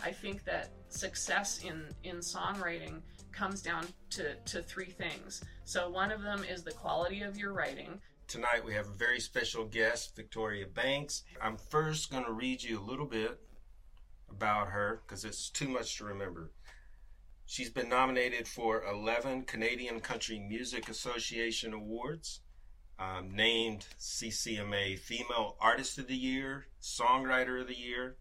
I think that success in songwriting comes down to three things. So one of them is the quality of your writing. Tonight we have a very special guest, Victoria Banks. I'm first going to read you a little bit about her because it's too much to remember. She's been nominated for 11 Canadian Country Music Association Awards, named CCMA Female Artist of the Year, Songwriter of the Year.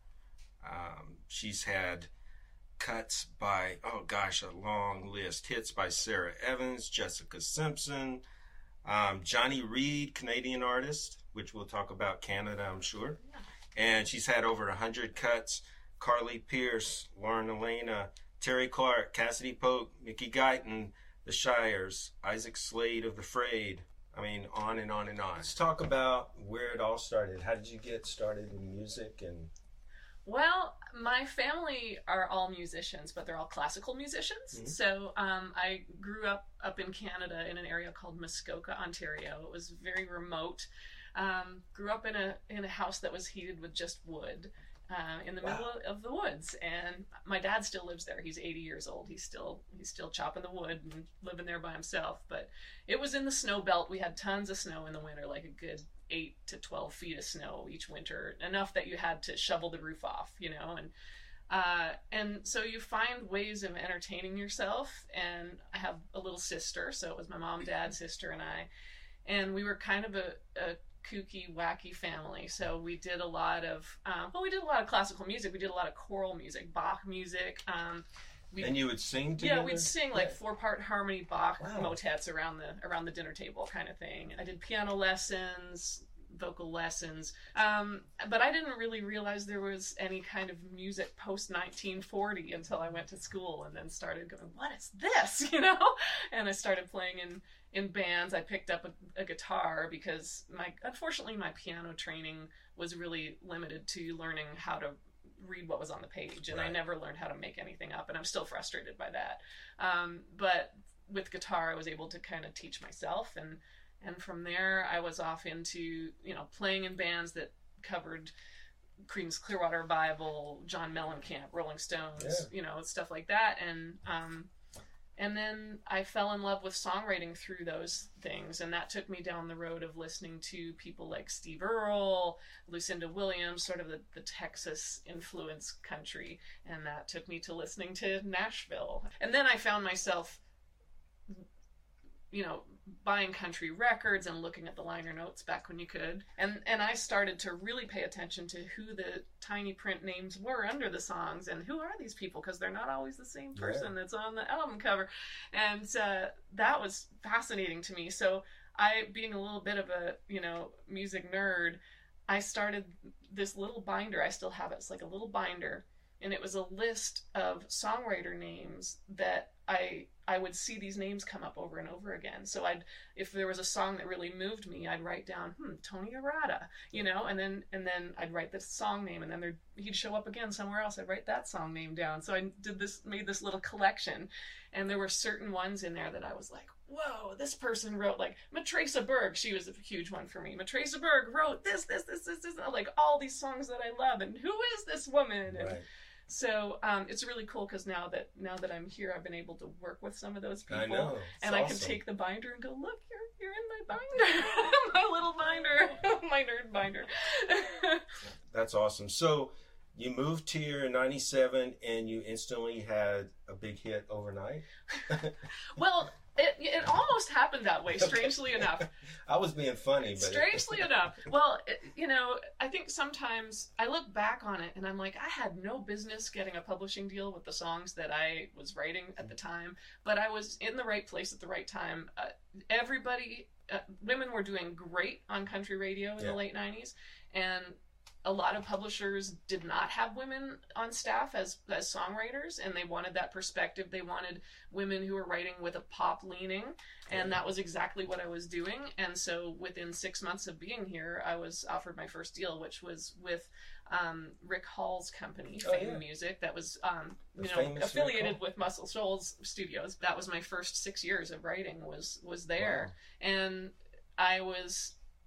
She's had cuts by, a long list. Hits by Sarah Evans, Jessica Simpson, Johnny Reid, Canadian artist, which we'll talk about Canada, I'm sure. Yeah. And she's had over 100 cuts. Carly Pearce, Lauren Elena, Terry Clark, Cassidy Polk, Mickey Guyton, The Shires, Isaac Slade of The Frayed. I mean, on and on and on. Let's talk about where it all started. How did you get started in music? Well, my family are all musicians, but they're all classical musicians. Mm-hmm. So I grew up in Canada in an area called Muskoka, Ontario. It was very remote. Grew up in a house that was heated with just wood. In the middle of the woods, and my dad still lives there. He's 80 years old. He's still chopping the wood and living there by himself. But it was in the snow belt. We had tons of snow in the winter, like a good 8 to 12 feet of snow each winter, enough that you had to shovel the roof off, and so you find ways of entertaining yourself. And I have a little sister, so it was my mom, dad, sister, and I, and we were kind of a kooky, wacky family. So we did a lot of classical music. We did a lot of choral music, Bach music. And you would sing together? Yeah, we'd sing like 4-part harmony Bach motets around the dinner table kind of thing. I did piano lessons, vocal lessons, but I didn't really realize there was any kind of music post 1940 until I went to school and then started going, what is this, And I started playing in bands. I picked up a guitar because unfortunately my piano training was really limited to learning how to read what was on the page, and I never learned how to make anything up, and I'm still frustrated by that. But with guitar I was able to kind of teach myself, and from there I was off into playing in bands that covered Creedence Clearwater Revival, John Mellencamp, Rolling Stones, stuff like that. And then I fell in love with songwriting through those things, and that took me down the road of listening to people like Steve Earle, Lucinda Williams, sort of the Texas influence country, and that took me to listening to Nashville. And then I found myself buying country records and looking at the liner notes back when you could. And I started to really pay attention to who the tiny print names were under the songs and who are these people, because they're not always the same person that's on the album cover. And that was fascinating to me. So I, being a little bit of a, music nerd, I started this little binder. I still have it. It's like a little binder. And it was a list of songwriter names that I would see these names come up over and over again. So if there was a song that really moved me, I'd write down, Tony Arata, and then I'd write this song name, and then he'd show up again somewhere else. I'd write that song name down. So I made this little collection, and there were certain ones in there that I was like, whoa, this person wrote, like Matraca Berg. She was a huge one for me. Matraca Berg wrote this, like all these songs that I love, and who is this woman? And so it's really cool because now that I'm here, I've been able to work with some of those people. I know. And awesome. I can take the binder and go, look, you're in my binder, my little binder, my nerd binder. That's awesome. So you moved here in 97 and you instantly had a big hit overnight? Well, it almost happened that way, strangely enough. I was being funny. But strangely enough. Well, I think sometimes I look back on it and I'm like, I had no business getting a publishing deal with the songs that I was writing at the time, but I was in the right place at the right time. Women were doing great on country radio in the late 90s, and a lot of publishers did not have women on staff as songwriters, and they wanted that perspective. They wanted women who were writing with a pop leaning, and that was exactly what I was doing. And so within 6 months of being here, I was offered my first deal, which was with Rick Hall's company, Fame Music, that was affiliated with Muscle Shoals Studios. That was my first 6 years of writing was there. Wow. And I was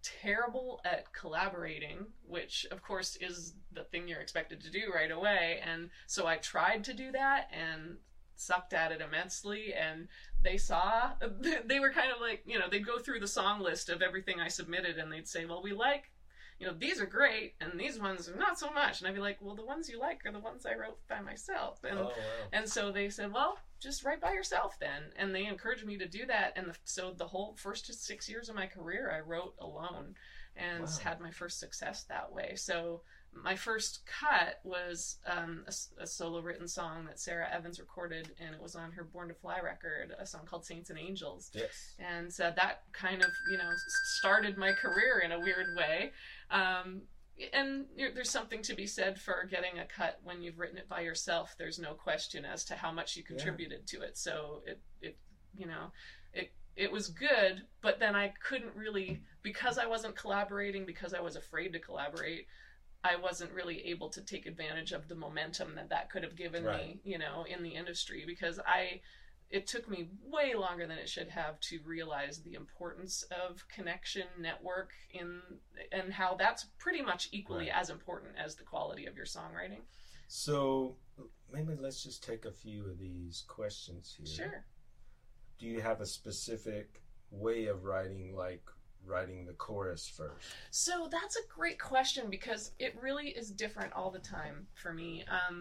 terrible at collaborating, which of course is the thing you're expected to do right away. And so I tried to do that and sucked at it immensely. And they saw, they were kind of like, you know, they'd go through the song list of everything I submitted and they'd say, well, we like, you know, these are great and these ones are not so much. And I'd be like, well, the ones you like are the ones I wrote by myself. And Oh, wow. and so they said, well, just write by yourself then. And they encouraged me to do that. And so the whole first 6 years of my career, I wrote alone and Wow. had my first success that way. So my first cut was a solo written song that Sarah Evans recorded, and it was on her Born to Fly record, a song called Saints and Angels. Yes. And so that kind of, you know, started my career in a weird way. And there's something to be said for getting a cut when you've written it by yourself. There's no question as to how much you contributed to it. So it you know, it was good, but then I couldn't really, because I wasn't collaborating, because I was afraid to collaborate, I wasn't really able to take advantage of the momentum that could have given me, you know, in the industry, because it took me way longer than it should have to realize the importance of connection, network, and how that's pretty much equally as important as the quality of your songwriting. So maybe let's just take a few of these questions here. Sure. Do you have a specific way of writing, like writing the chorus first? So that's a great question, because it really is different all the time for me.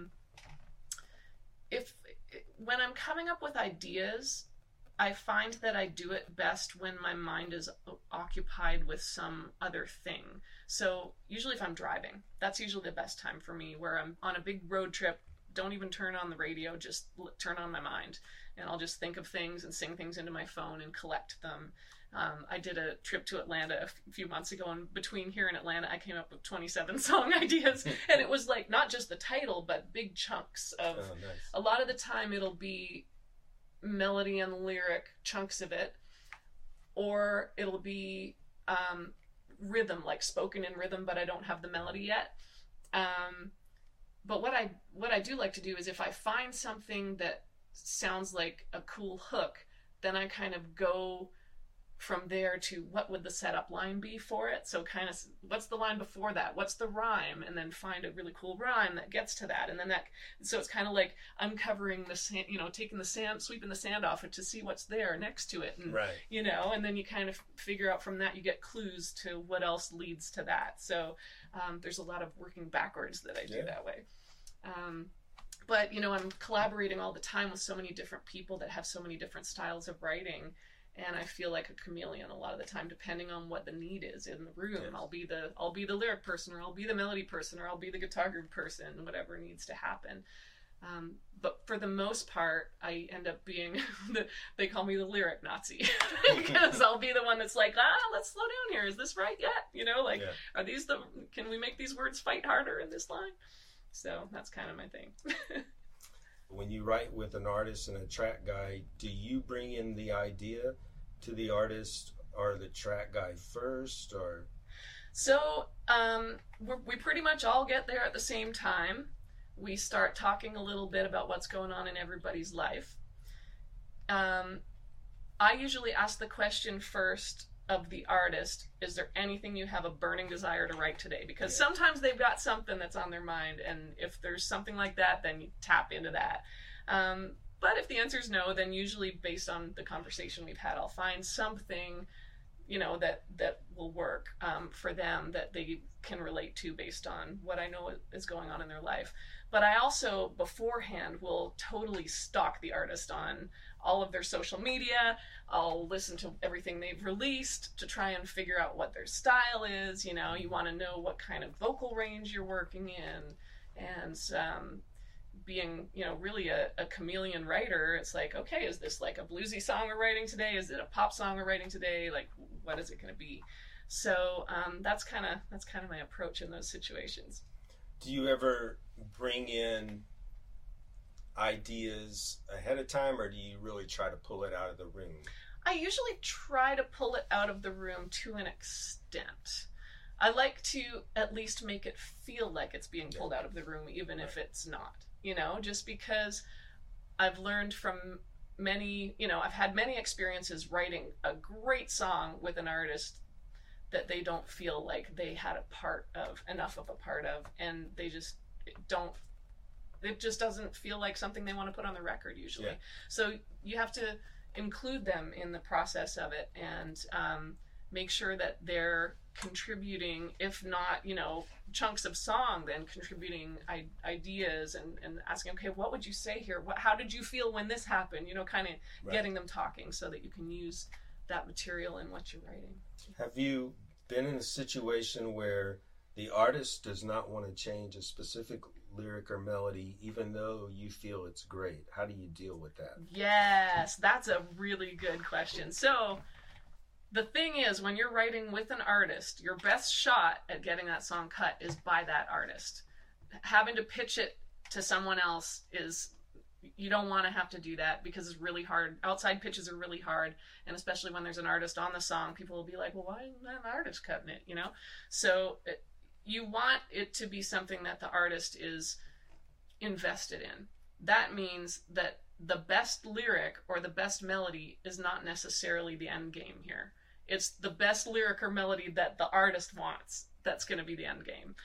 When I'm coming up with ideas, I find that I do it best when my mind is occupied with some other thing. So usually if I'm driving, that's usually the best time for me, where I'm on a big road trip, don't even turn on the radio, just turn on my mind. And I'll just think of things and sing things into my phone and collect them. I did a trip to Atlanta a few months ago, and between here and Atlanta, I came up with 27 song ideas. And it was like not just the title, but big chunks of, Oh, nice. a lot of the time it'll be melody and lyric chunks of it, or it'll be rhythm, like spoken in rhythm, but I don't have the melody yet. But what I do like to do is, if I find something that sounds like a cool hook, then I kind of go from there to what would the setup line be for it. So kind of, what's the line before that? What's the rhyme? And then find a really cool rhyme that gets to that. And then so it's kind of like uncovering the sand, you know, taking the sand, sweeping the sand off it to see what's there next to it. And, you know, and then you kind of figure out from that, you get clues to what else leads to that. So there's a lot of working backwards that I do that way. But, you know, I'm collaborating all the time with so many different people that have so many different styles of writing. And I feel like a chameleon a lot of the time, depending on what the need is in the room. Yes. I'll be the lyric person, or I'll be the melody person, or I'll be the guitar group person, whatever needs to happen. But for the most part, I end up being, they call me the lyric Nazi, because I'll be the one that's like, let's slow down here. Is this right yet? You know, like, are these can we make these words fight harder in this line? So that's kind of my thing. When you write with an artist and a track guy, do you bring in the idea to the artist or the track guy first, or? So we pretty much all get there at the same time. We start talking a little bit about what's going on in everybody's life. I usually ask the question first of the artist, is there anything you have a burning desire to write today? Because sometimes they've got something that's on their mind, and if there's something like that, then you tap into that. But if the answer is no, then usually based on the conversation we've had, I'll find something, you know, that will work for them, that they can relate to based on what I know is going on in their life. But I also beforehand will totally stalk the artist on all of their social media. I'll listen to everything they've released to try and figure out what their style is. You know, you want to know what kind of vocal range you're working in. And being, you know, really a chameleon writer, it's like, okay, is this like a bluesy song we're writing today? Is it a pop song we're writing today? Like, what is it going to be? So that's kind of my approach in those situations. Do you ever bring in ideas ahead of time, or do you really try to pull it out of the room? I usually try to pull it out of the room to an extent. I like to at least make it feel like it's being pulled out of the room, even if it's not, you know, just because I've learned from many, you know, I've had many experiences writing a great song with an artist that they don't feel like they had enough of a part of, and they just don't, it just doesn't feel like something they want to put on the record usually. Yeah. So you have to include them in the process of it, and make sure that they're contributing, if not, chunks of song, then contributing ideas and asking, okay, what would you say here? How did you feel when this happened? Kind of right. Getting them talking so that you can use that material in what you're writing. Have you been in a situation where the artist does not want to change a specific lyric or melody, even though you feel it's great? How do you deal with that? Yes, that's a really good question. So the thing is, when you're writing with an artist, your best shot at getting that song cut is by that artist. Having to pitch it to someone else you don't want to have to do that, because it's really hard. Outside pitches are really hard, and especially when there's an artist on the song, people will be like, well, why isn't that an artist cutting it, So you want it to be something that the artist is invested in. That means that the best lyric or the best melody is not necessarily the end game here. It's the best lyric or melody that the artist wants that's going to be the end game.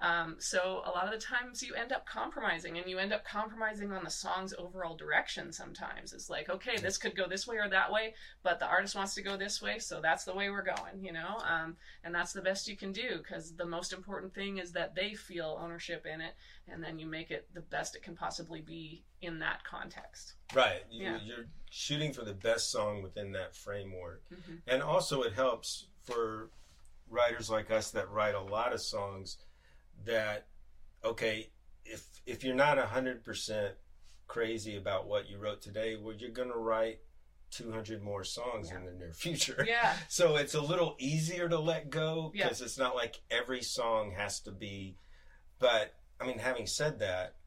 So a lot of the times you end up compromising, and you end up compromising on the song's overall direction sometimes. It's like, okay, this could go this way or that way, but the artist wants to go this way, so that's the way we're going, and that's the best you can do, because the most important thing is that they feel ownership in it, and then you make it the best it can possibly be in that context. Right. You're shooting for the best song within that framework. Mm-hmm. And also it helps for writers like us that write a lot of songs that, okay, if you're not 100% crazy about what you wrote today, well, you're going to write 200 more songs in the near future. Yeah. So it's a little easier to let go, because it's not like every song has to be. But I mean, having said that,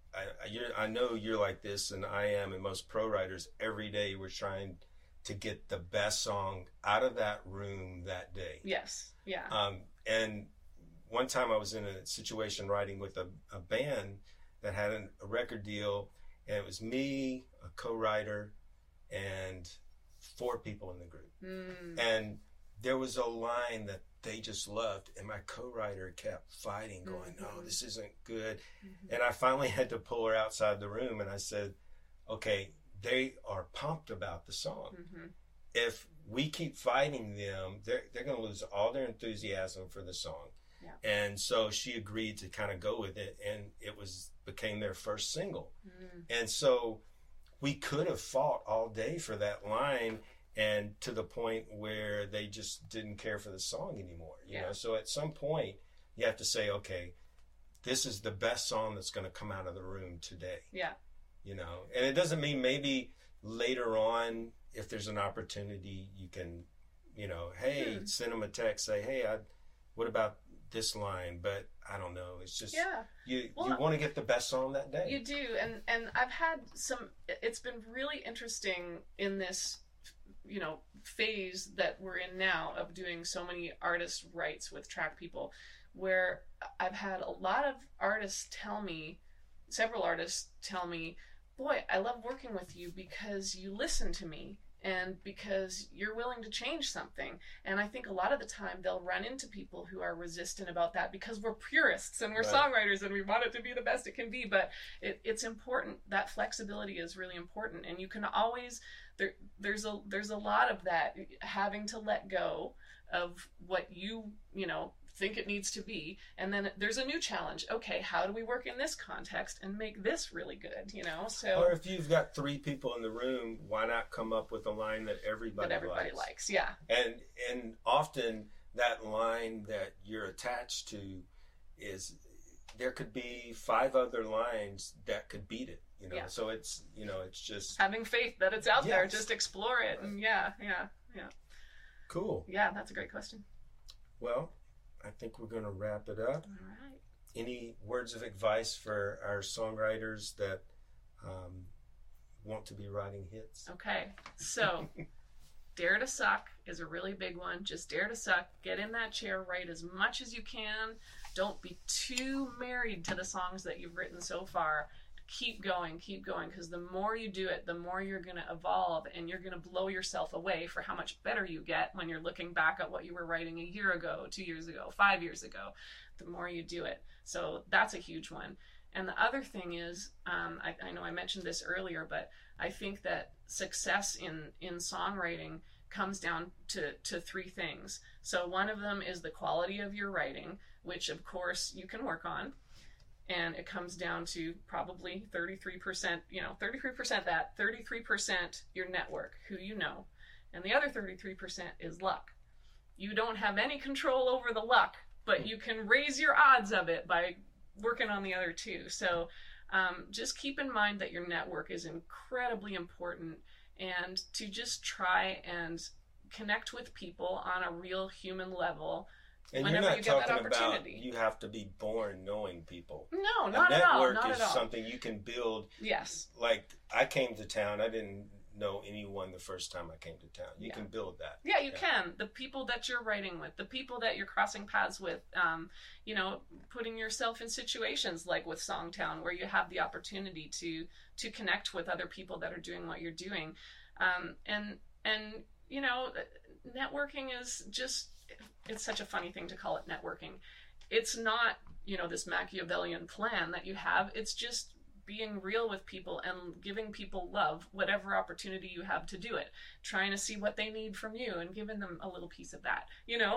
I know you're like this, and I am, and most pro writers, every day we're trying to get the best song out of that room that day. Yes. Yeah. And one time I was in a situation writing with a band that had a record deal, and it was me, a co-writer, and 4 people in the group. And there was a line that they just loved, and my co-writer kept fighting, going, no, this isn't good. And I finally had to pull her outside the room, and I said, okay, they are pumped about the song. If we keep fighting them, they're going to lose all their enthusiasm for the song. Yeah. And so she agreed to kind of go with it, and it became their first single. And so we could have fought all day for that line, and to the point where they just didn't care for the song anymore. You know? So at some point you have to say, okay, this is the best song that's going to come out of the room today. Yeah. And it doesn't mean maybe later on, if there's an opportunity, you can, hey, send them a text, say, hey, what about this line? But I don't know. It's just, you want to get the best song that day. You do. And I've had it's been really interesting in this, phase that we're in now of doing so many artist rights with track people, where I've had a lot of several artists tell me, boy, I love working with you because you listen to me, and because you're willing to change something. And I think a lot of the time they'll run into people who are resistant about that, because we're purists and we're songwriters and we want it to be the best it can be. But it's important. That flexibility is really important. And you can always, there's a lot of that, having to let go of what you think it needs to be, and then there's a new challenge. Okay, how do we work in this context and make this really good? So, or if you've got 3 people in the room, why not come up with a line that everybody likes? Yeah. And often that line that you're attached to is, there could be 5 other lines that could beat it. So it's it's just having faith that it's out there. Just explore it, and yeah. Cool. Yeah, that's a great question. Well, I think we're going to wrap it up. All right. Any words of advice for our songwriters that want to be writing hits? Okay, so dare to suck is a really big one. Just dare to suck. Get in that chair, write as much as you can. Don't be too married to the songs that you've written so far. keep going, because the more you do it, the more you're going to evolve, and you're going to blow yourself away for how much better you get when you're looking back at what you were writing a year ago, 2 years ago, 5 years ago, the more you do it. So that's a huge one. And the other thing is, I know I mentioned this earlier, but I think that success in songwriting comes down to three things. So one of them is the quality of your writing, which of course you can work on. And it comes down to probably 33%, 33% that, 33% your network, who you know. And the other 33% is luck. You don't have any control over the luck, but you can raise your odds of it by working on the other two. So just keep in mind that your network is incredibly important, and to just try and connect with people on a real human level. And whenever you're not you get that talking about opportunity. you have to be born knowing people. No, not at all. A network Not is at all. something you can build. Yes. Like, I came to town, I didn't know anyone the first time I came to town. You can build that. Yeah, you can. The people that you're writing with, the people that you're crossing paths with, putting yourself in situations like with Songtown, where you have the opportunity to connect with other people that are doing what you're doing. Networking is just, it's such a funny thing to call it networking. It's not, this Machiavellian plan that you have. It's just being real with people and giving people love, whatever opportunity you have to do it, trying to see what they need from you and giving them a little piece of that,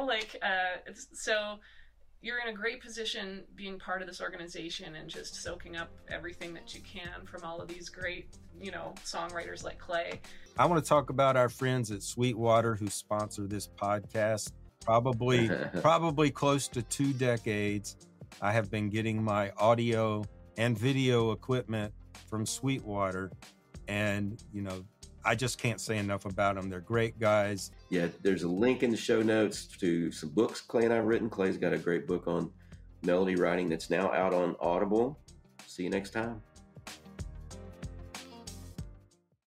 so you're in a great position being part of this organization and just soaking up everything that you can from all of these great, songwriters like Clay. I want to talk about our friends at Sweetwater who sponsor this podcast. Probably close to 2 decades. I have been getting my audio and video equipment from Sweetwater, and I just can't say enough about them. They're great guys. Yeah, there's a link in the show notes to some books Clay and I've written. Clay's got a great book on melody writing that's now out on Audible. See you next time.